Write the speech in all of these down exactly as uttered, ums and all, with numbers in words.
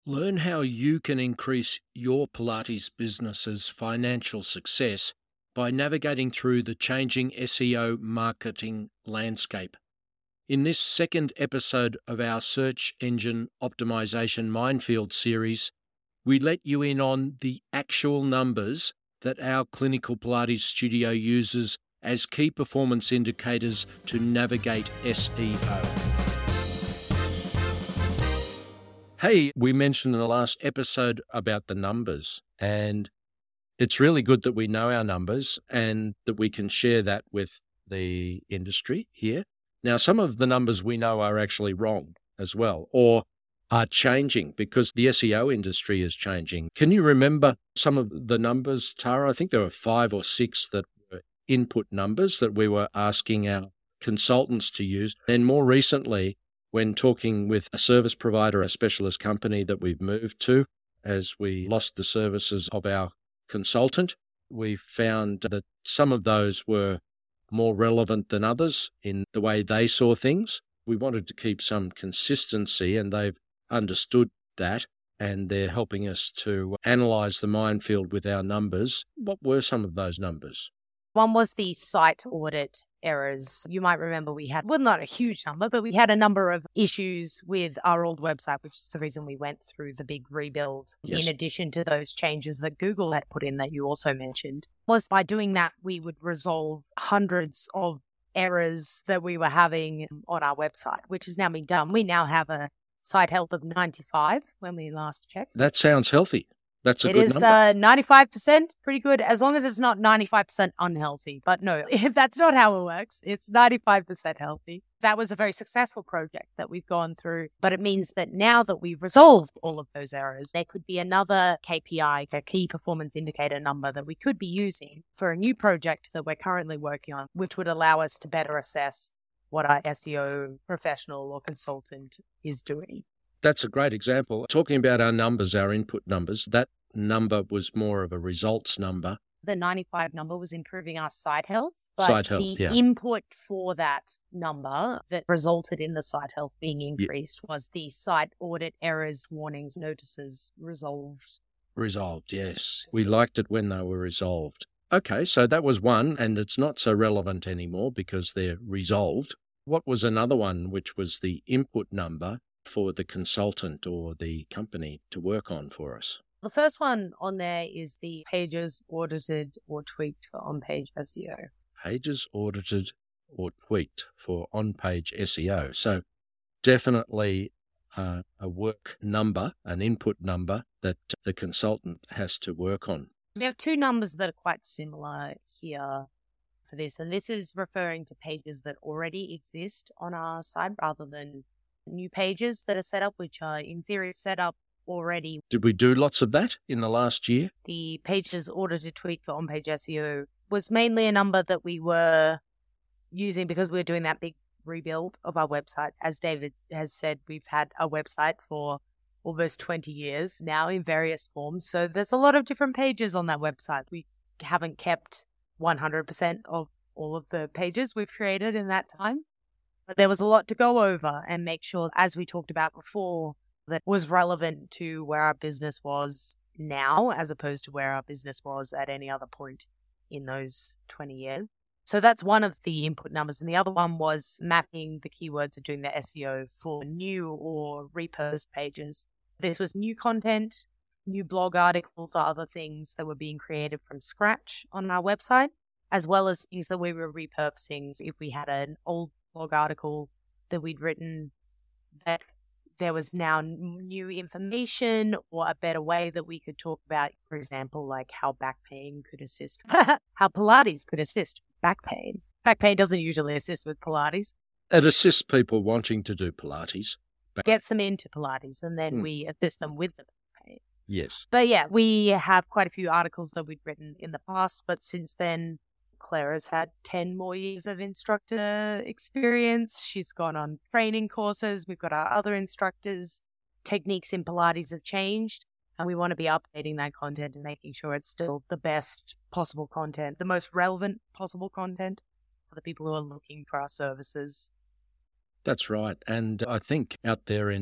Learn how you can increase your Pilates business's financial success by navigating through the changing S E O marketing landscape. In this second episode of our Search Engine Optimization Minefield series, we let you in on the actual numbers that our clinical Pilates studio uses as key performance indicators to navigate S E O. Hey, we mentioned in the last episode about the numbers, and it's really good that we know our numbers and that we can share that with the industry here. Now, some of the numbers we know are actually wrong as well, or are changing because the S E O industry is changing. Can you remember some of the numbers, Tara? I think there were five or six that were input numbers that we were asking our consultants to use. And more recently, when talking with a service provider, a specialist company that we've moved to, as we lost the services of our consultant, we found that some of those were more relevant than others in the way they saw things. We wanted to keep some consistency, and they've understood that, and they're helping us to analyse the minefield with our numbers. What were some of those numbers? One was the site audit errors. You might remember we had, well, not a huge number, but we had a number of issues with our old website, which is the reason we went through the big rebuild. Yes. In addition to those changes that Google had put in that you also mentioned, was by doing that, we would resolve hundreds of errors that we were having on our website, which has now been done. We now have a site health of ninety-five when we last checked. That sounds healthy. That's a it good is, number. It is uh, ninety-five percent, pretty good, as long as it's not ninety-five percent unhealthy. But no, if that's not how it works. It's ninety-five percent healthy. That was a very successful project that we've gone through. But it means that now that we've resolved all of those errors, there could be another K P I, a key performance indicator number that we could be using for a new project that we're currently working on, which would allow us to better assess what our S E O professional or consultant is doing. That's a great example. Talking about our numbers, our input numbers, that number was more of a results number. The ninety-five number was improving our site health, but site health, the yeah. input for that number that resulted in the site health being increased yeah. was the site audit errors, warnings, notices resolved. Resolved, yes. We liked it when they were resolved. Okay, so that was one, and it's not so relevant anymore because they're resolved. What was another one, which was the input number for the consultant or the company to work on for us? The first one on there is the pages audited or tweaked for on-page S E O. Pages audited or tweaked for on-page S E O. So definitely uh, a work number, an input number that the consultant has to work on. We have two numbers that are quite similar here for this, and this is referring to pages that already exist on our site rather than new pages that are set up, which are in theory set up already. Did we do lots of that in the last year? The pages audited tweak for on-page S E O was mainly a number that we were using because we were doing that big rebuild of our website. As David has said, we've had a website for almost twenty years now in various forms. So there's a lot of different pages on that website. We haven't kept one hundred percent of all of the pages we've created in that time. But there was a lot to go over and make sure, as we talked about before, that was relevant to where our business was now as opposed to where our business was at any other point in those twenty years. So that's one of the input numbers. And the other one was mapping the keywords and doing the S E O for new or repurposed pages. This was new content, new blog articles, or other things that were being created from scratch on our website, as well as things that we were repurposing. If we had an old blog article that we'd written that there was now new information or a better way that we could talk about, for example, like how back pain could assist, how Pilates could assist back pain. Back pain doesn't usually assist with Pilates. It assists people wanting to do Pilates. But gets them into Pilates, and then hmm. we assist them with the back pain. Yes. But yeah, we have quite a few articles that we'd written in the past, but since then, Claire has had ten more years of instructor experience. She's gone on training courses. We've got our other instructors. Techniques in Pilates have changed, and we want to be updating that content and making sure it's still the best possible content, the most relevant possible content for the people who are looking for our services. That's right. And I think out there in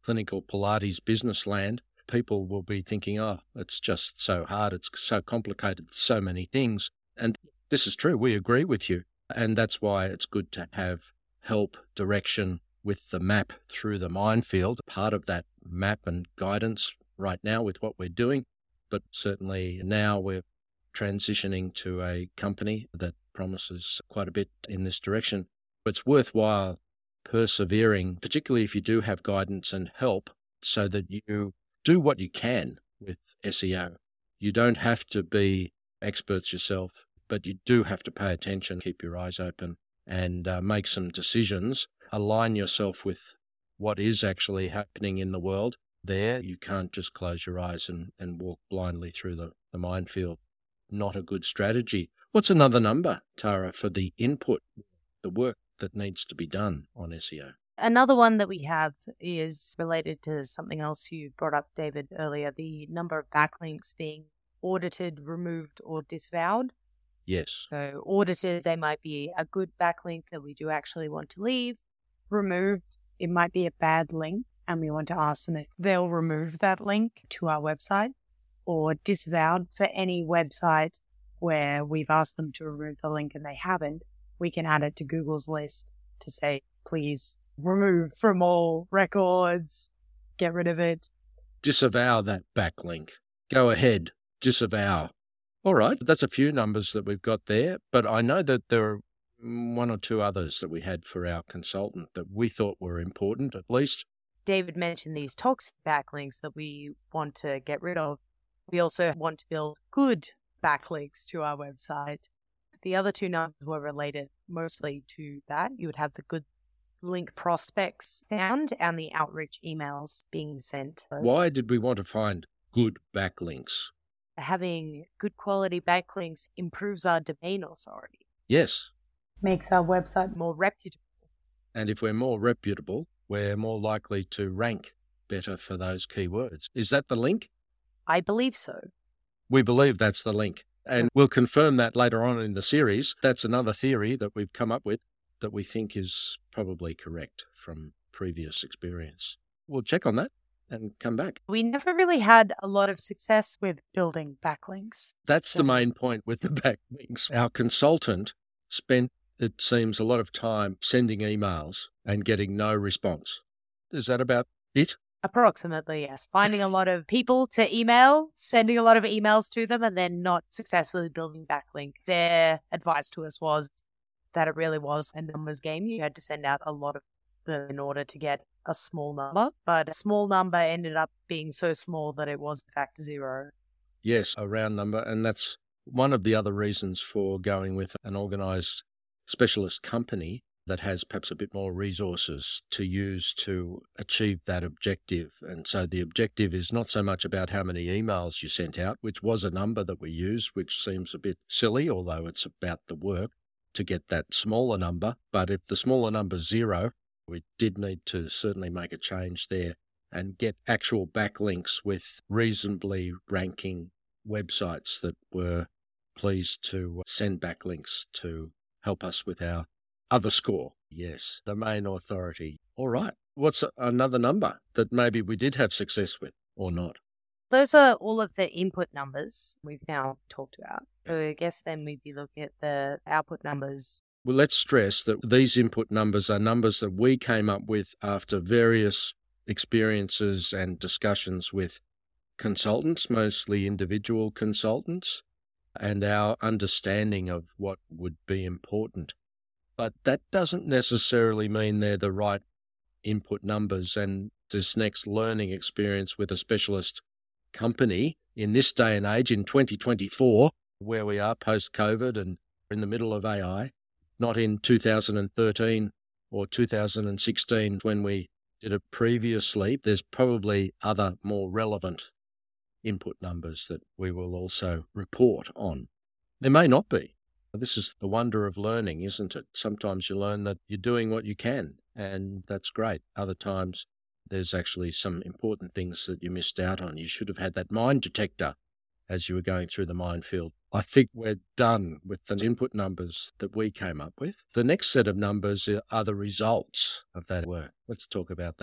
clinical Pilates business land, people will be thinking, oh, it's just so hard, it's so complicated, so many things. And this is true, we agree with you. And that's why it's good to have help, direction with the map through the minefield, part of that map and guidance right now with what we're doing. But certainly now we're transitioning to a company that promises quite a bit in this direction. It's worthwhile persevering, particularly if you do have guidance and help, so that you do what you can with S E O. You don't have to be experts yourself, but you do have to pay attention, keep your eyes open, and uh, make some decisions. Align yourself with what is actually happening in the world there. You can't just close your eyes and, and walk blindly through the, the minefield. Not a good strategy. What's another number, Tara, for the input, the work that needs to be done on S E O? Another one that we have is related to something else you brought up, David, earlier, the number of backlinks being audited, removed, or disavowed. Yes. So audited, they might be a good backlink that we do actually want to leave. Removed, it might be a bad link and we want to ask them if they'll remove that link to our website. Or disavowed, for any website where we've asked them to remove the link and they haven't, we can add it to Google's list to say, please remove from all records, get rid of it. Disavow that backlink. Go ahead, disavow. All right, that's a few numbers that we've got there, but I know that there are one or two others that we had for our consultant that we thought were important, at least. David mentioned these toxic backlinks that we want to get rid of. We also want to build good backlinks to our website. The other two numbers were related mostly to that. You would have the good link prospects found and the outreach emails being sent. Why did we want to find good backlinks? Having good quality backlinks improves our domain authority. Yes. Makes our website more reputable. And if we're more reputable, we're more likely to rank better for those keywords. Is that the link? I believe so. We believe that's the link. And we'll confirm that later on in the series. That's another theory that we've come up with that we think is probably correct from previous experience. We'll check on that and come back. We never really had a lot of success with building backlinks. That's so. The main point with the backlinks. Our consultant spent, it seems, a lot of time sending emails and getting no response. Is that about it? Approximately, yes. Finding a lot of people to email, sending a lot of emails to them, and then not successfully building backlink. Their advice to us was that it really was a numbers game. You had to send out a lot of them in order to get a small number, but a small number ended up being so small that it was in fact zero. Yes, a round number, and that's one of the other reasons for going with an organised specialist company that has perhaps a bit more resources to use to achieve that objective. And so the objective is not so much about how many emails you sent out, which was a number that we used, which seems a bit silly, although it's about the work to get that smaller number. But if the smaller number is zero, we did need to certainly make a change there and get actual backlinks with reasonably ranking websites that were pleased to send backlinks to help us with our other score. Yes, domain authority. All right. What's another number that maybe we did have success with or not? Those are all of the input numbers we've now talked about. So I guess then we'd be looking at the output numbers. Well, let's stress that these input numbers are numbers that we came up with after various experiences and discussions with consultants, mostly individual consultants, and our understanding of what would be important. But that doesn't necessarily mean they're the right input numbers. And this next learning experience with a specialist company in this day and age, in twenty twenty-four, where we are post-COVID and in the middle of A I, not in two thousand thirteen or two thousand sixteen when we did it previously. There's probably other more relevant input numbers that we will also report on. There may not be. This is the wonder of learning, isn't it? Sometimes you learn that you're doing what you can, and that's great. Other times, there's actually some important things that you missed out on. You should have had that mine detector as you were going through the minefield. I think we're done with the input numbers that we came up with. The next set of numbers are the results of that work. Let's talk about that.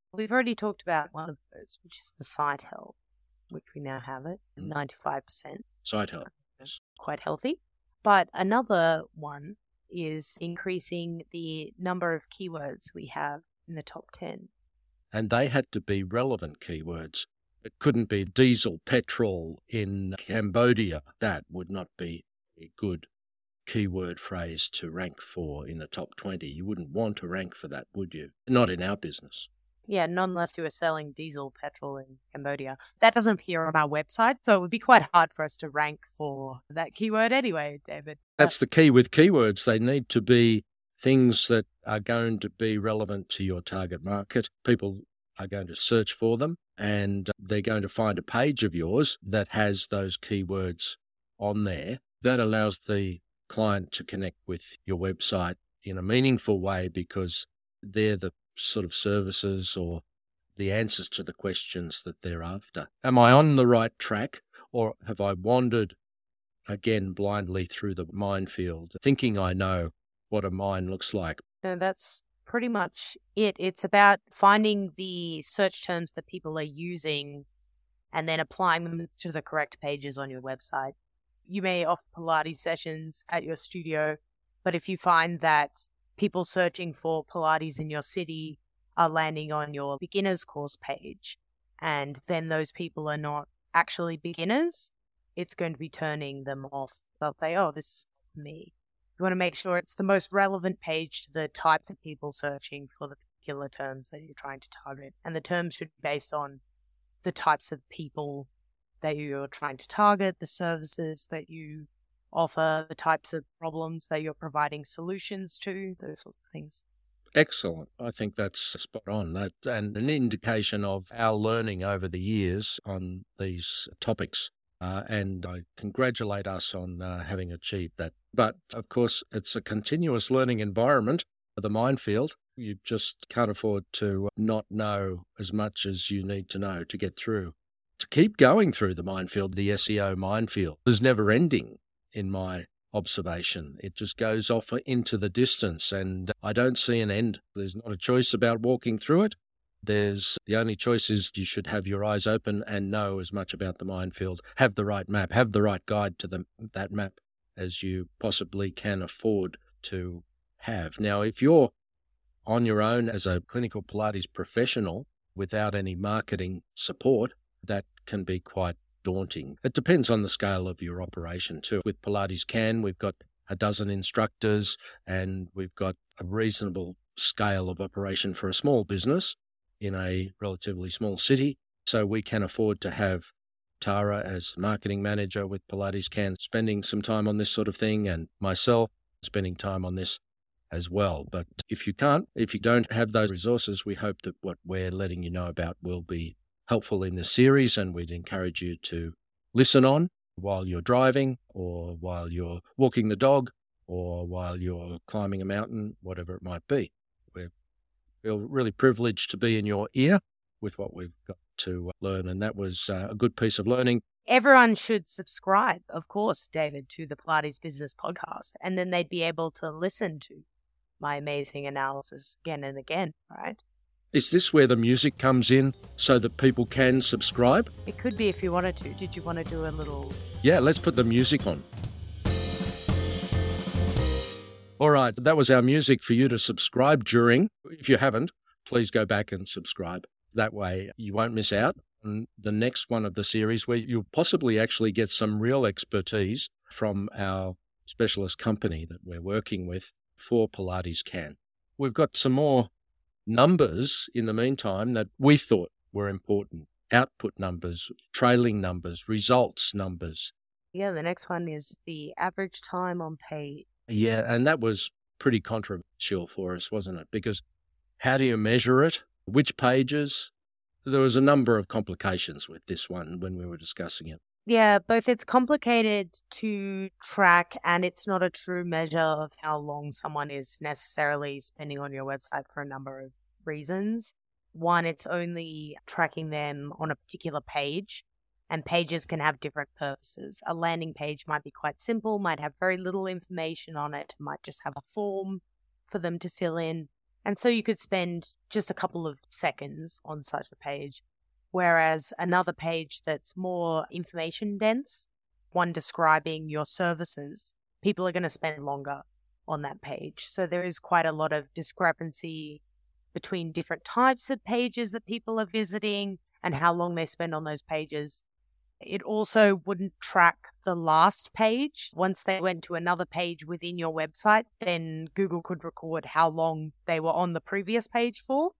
We've already talked about one of those, which is the site help, which we now have it, ninety-five percent. Site help, yes. Quite healthy. But another one is increasing the number of keywords we have in the top ten. And they had to be relevant keywords. It couldn't be diesel, petrol in Cambodia. That would not be a good keyword phrase to rank for in the top twenty. You wouldn't want to rank for that, would you? Not in our business. Yeah, not unless you were selling diesel, petrol in Cambodia. That doesn't appear on our website, so it would be quite hard for us to rank for that keyword anyway, David. That's the key with keywords. They need to be things that are going to be relevant to your target market. People are going to search for them, and they're going to find a page of yours that has those keywords on there. That allows the client to connect with your website in a meaningful way because they're the sort of services or the answers to the questions that they're after. Am I on the right track, or have I wandered again blindly through the minefield, thinking I know what a mine looks like? No, that's pretty much it. It's about finding the search terms that people are using and then applying them to the correct pages on your website. You may offer Pilates sessions at your studio, but if you find that people searching for Pilates in your city are landing on your beginners course page, and then those people are not actually beginners, it's going to be turning them off. They'll say, oh, this is me. You want to make sure it's the most relevant page to the types of people searching for the particular terms that you're trying to target. And the terms should be based on the types of people that you're trying to target, the services that you offer, the types of problems that you're providing solutions to, those sorts of things. Excellent. I think that's spot on. That and an indication of our learning over the years on these topics. Uh, and I congratulate us on uh, having achieved that. But, of course, it's a continuous learning environment, the minefield. You just can't afford to not know as much as you need to know to get through. To keep going through the minefield, the S E O minefield, is never ending in my observation. It just goes off into the distance, and I don't see an end. There's not a choice about walking through it. There's the only choice is you should have your eyes open and know as much about the minefield, have the right map, have the right guide to the, that map as you possibly can afford to have. Now, if you're on your own as a clinical Pilates professional without any marketing support, that can be quite daunting. It depends on the scale of your operation too. With Pilates Can, we've got a dozen instructors and we've got a reasonable scale of operation for a small business in a relatively small city. So we can afford to have Tara as the marketing manager with Pilates Can spending some time on this sort of thing, and myself spending time on this as well. But if you can't, if you don't have those resources, we hope that what we're letting you know about will be helpful in this series, and we'd encourage you to listen on while you're driving or while you're walking the dog or while you're climbing a mountain, whatever it might be. We're feel really privileged to be in your ear with what we've got to learn, and that was uh, a good piece of learning. Everyone should subscribe, of course, David, to the Pilates Business Podcast, and then they'd be able to listen to my amazing analysis again and again, right? Is this where the music comes in so that people can subscribe? It could be if you wanted to. Did you want to do a little... Yeah, let's put the music on. All right, that was our music for you to subscribe during. If you haven't, please go back and subscribe. That way you won't miss out on the next one of the series where you'll possibly actually get some real expertise from our specialist company that we're working with for Pilates Can. We've got some more numbers in the meantime that we thought were important. Output numbers, trailing numbers, results numbers. Yeah, the next one is the average time on page. Yeah, and that was pretty controversial for us, wasn't it? Because how do you measure it? Which pages? There was a number of complications with this one when we were discussing it. Yeah, both it's complicated to track and it's not a true measure of how long someone is necessarily spending on your website for a number of reasons. One, it's only tracking them on a particular page. And pages can have different purposes. A landing page might be quite simple, might have very little information on it, might just have a form for them to fill in. And so you could spend just a couple of seconds on such a page, whereas another page that's more information dense, one describing your services, people are going to spend longer on that page. So there is quite a lot of discrepancy between different types of pages that people are visiting and how long they spend on those pages. It also wouldn't track the last page. Once they went to another page within your website, then Google could record how long they were on the previous page for.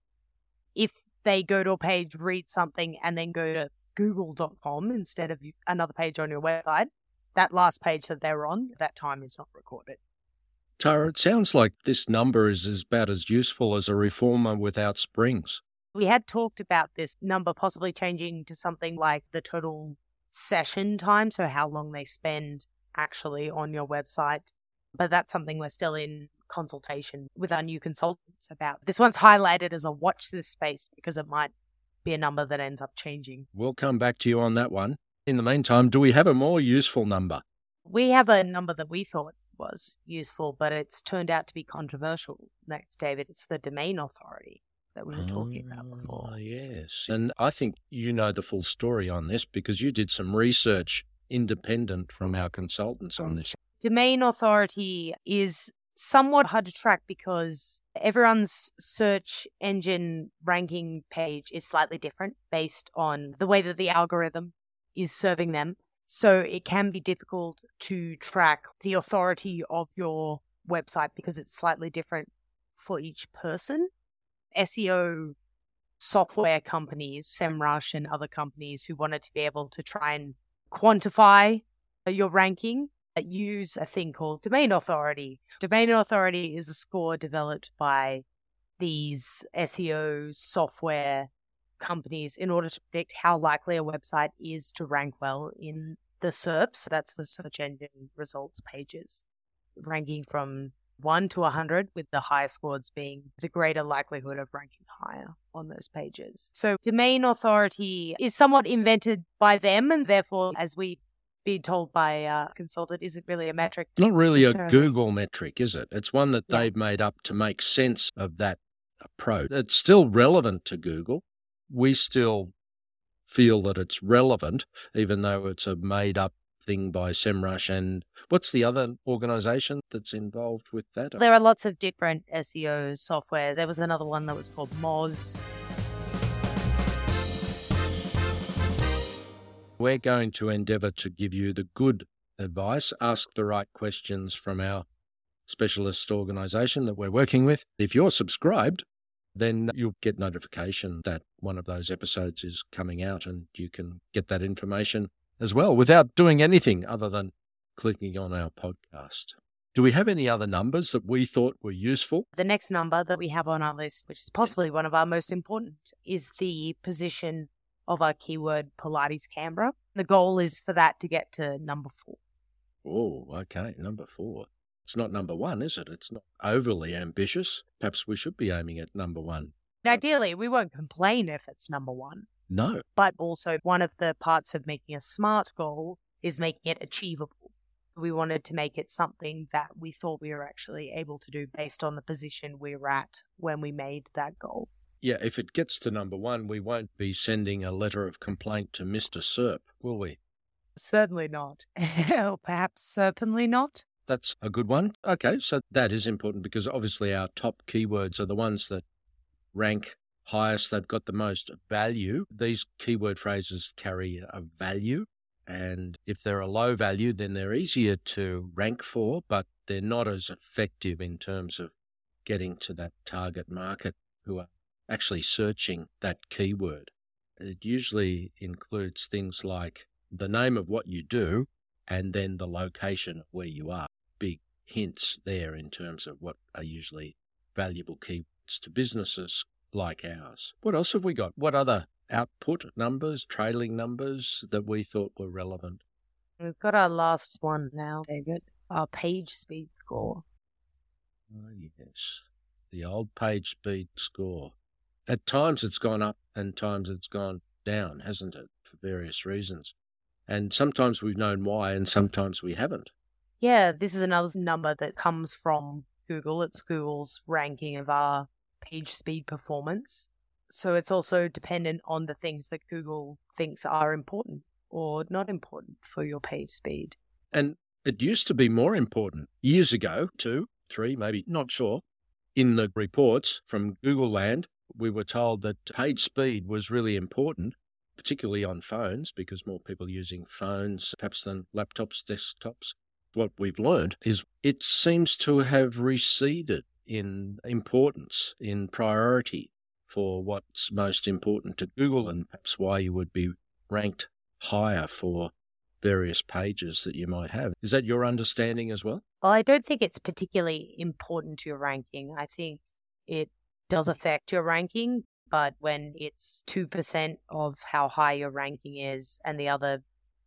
If they go to a page, read something, and then go to google dot com instead of another page on your website, that last page that they were on, that time is not recorded. Tara, it sounds like this number is about as useful as a reformer without springs. We had talked about this number possibly changing to something like the total session time, so how long they spend actually on your website. But that's something we're still in consultation with our new consultants about. This one's highlighted as a watch this space because it might be a number that ends up changing. We'll come back to you on that one. In the meantime, do we have a more useful number? We have a number that we thought was useful, but it's turned out to be controversial. Next, David, it's the domain authority that we were talking oh, about before. Yes. And I think you know the full story on this because you did some research independent from our consultants on this. Domain authority is somewhat hard to track because everyone's search engine ranking page is slightly different based on the way that the algorithm is serving them. So it can be difficult to track the authority of your website because it's slightly different for each person. S E O software companies, SEMrush and other companies who wanted to be able to try and quantify your ranking use a thing called domain authority. Domain authority is a score developed by these S E O software companies in order to predict how likely a website is to rank well in the S E R Ps. That's the search engine results pages, ranking from one to one hundred, with the higher scores being the greater likelihood of ranking higher on those pages. So domain authority is somewhat invented by them, and therefore, as we been told by a consultant, isn't really a metric. Not really a Google metric, is it? It's one that yeah. they've made up to make sense of that approach. It's still relevant to Google. We still feel that it's relevant, even though it's a made-up thing by SEMrush. And what's the other organisation that's involved with that? There are lots of different S E O softwares. There was another one that was called Moz. We're going to endeavour to give you the good advice, ask the right questions from our specialist organisation that we're working with. If you're subscribed, then you'll get notification that one of those episodes is coming out, and you can get that information as well without doing anything other than clicking on our podcast. Do we have any other numbers that we thought were useful? The next number that we have on our list, which is possibly one of our most important, is the position of our keyword Pilates Canberra. The goal is for that to get to number four. Oh, okay, number four. It's not number one, is it? It's not overly ambitious. Perhaps we should be aiming at number one. Ideally, we won't complain if it's number one. No. But also, one of the parts of making a SMART goal is making it achievable. We wanted to make it something that we thought we were actually able to do based on the position we were at when we made that goal. Yeah, if it gets to number one, we won't be sending a letter of complaint to Mister S E R P, will we? Certainly not. Or perhaps certainly not. That's a good one. Okay, so that is important because obviously our top keywords are the ones that rank highest. They've got the most value. These keyword phrases carry a value, and if they're a low value, then they're easier to rank for, but they're not as effective in terms of getting to that target market who are actually searching that keyword. It usually includes things like the name of what you do and then the location of where you are. Big hints there in terms of what are usually valuable keywords to businesses like ours. What else have we got? What other output numbers, trailing numbers that we thought were relevant? We've got our last one now, David, our page speed score. Oh, yes, the old page speed score. At times it's gone up and times it's gone down, hasn't it, for various reasons. And sometimes we've known why and sometimes we haven't. Yeah, this is another number that comes from Google. It's Google's ranking of our page speed performance. So it's also dependent on the things that Google thinks are important or not important for your page speed. And it used to be more important years ago, two, three, maybe, not sure. In the reports from Google Land, we were told that page speed was really important, particularly on phones, because more people are using phones, perhaps than laptops, desktops. What we've learned is it seems to have receded in importance, in priority for what's most important to Google, and perhaps why you would be ranked higher for various pages that you might have. Is that your understanding as well? Well, I don't think it's particularly important to your ranking. I think it does affect your ranking, but when it's two percent of how high your ranking is and the other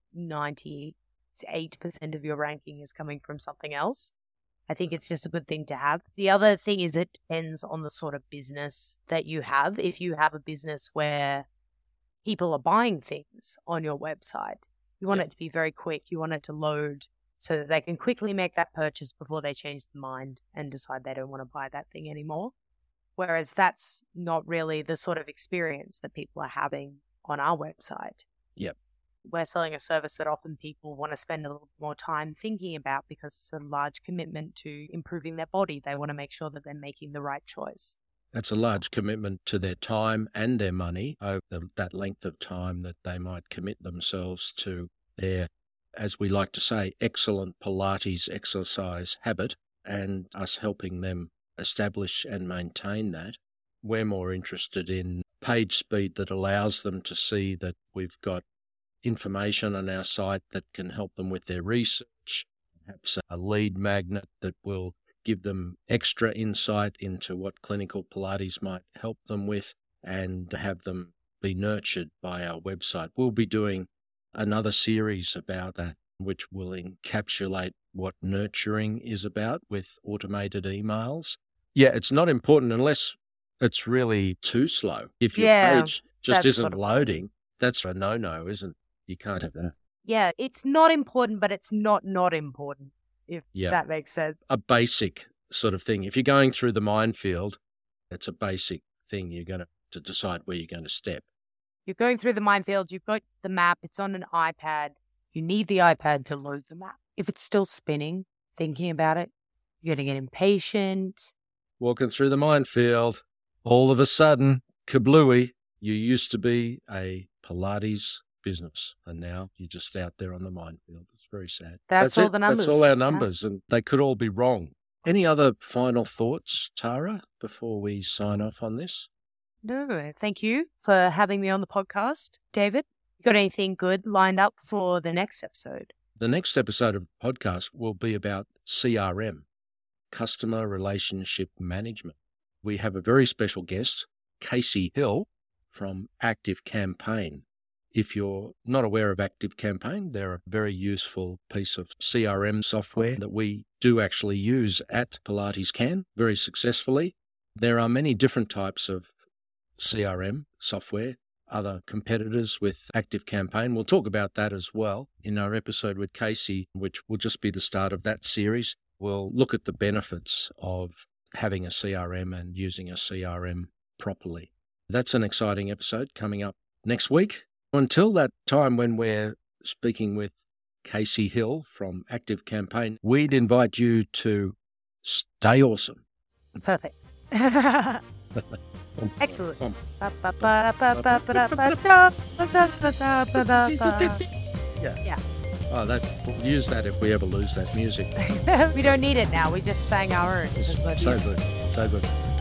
ninety-eight percent of your ranking is coming from something else, I think it's just a good thing to have. The other thing is it depends on the sort of business that you have. If you have a business where people are buying things on your website, you want Yeah. it to be very quick. You want it to load so that they can quickly make that purchase before they change their mind and decide they don't want to buy that thing anymore. Whereas that's not really the sort of experience that people are having on our website. Yep. We're selling a service that often people want to spend a little more time thinking about because it's a large commitment to improving their body. They want to make sure that they're making the right choice. That's a large commitment to their time and their money over the, that length of time that they might commit themselves to their, as we like to say, excellent Pilates exercise habit, and us helping them establish and maintain that. We're more interested in page speed that allows them to see that we've got information on our site that can help them with their research, perhaps a lead magnet that will give them extra insight into what clinical Pilates might help them with, and have them be nurtured by our website. We'll be doing another series about that, which will encapsulate what nurturing is about with automated emails. Yeah, it's not important unless it's really too slow. If your Yeah, page just that's isn't sort of- loading, that's a no-no, isn't it? You can't have that. Yeah, it's not important, but it's not not important, if Yeah. that makes sense. A basic sort of thing. If you're going through the minefield, it's a basic thing. You're going to, to decide where you're going to step. You're going through the minefield, you've got the map, it's on an iPad. You need the iPad to load the map. If it's still spinning, thinking about it, you're going to get impatient. Walking through the minefield, all of a sudden, kablooey, you used to be a Pilates business, and now you're just out there on the minefield. It's very sad. That's all it. the numbers. That's all our Yeah. numbers, and they could all be wrong. Any other final thoughts, Tara, before we sign off on this? No, thank you for having me on the podcast, David. You got anything good lined up for the next episode? The next episode of the podcast will be about C R M, Customer Relationship Management. We have a very special guest, Casey Hill from Active Campaign. If you're not aware of Active Campaign, they're a very useful piece of C R M software that we do actually use at Pilates Can very successfully. There are many different types of C R M software, other competitors with Active Campaign. We'll talk about that as well in our episode with Casey, which will just be the start of that series. We'll look at the benefits of having a C R M and using a C R M properly. That's an exciting episode coming up next week. Until that time when we're speaking with Casey Hill from Active Campaign, we'd invite you to stay awesome. Perfect. Excellent. Um, Yeah. Yeah. Oh, that, we'll use that if we ever lose that music. We don't need it now. We just sang our own. That's what So we- good. So good.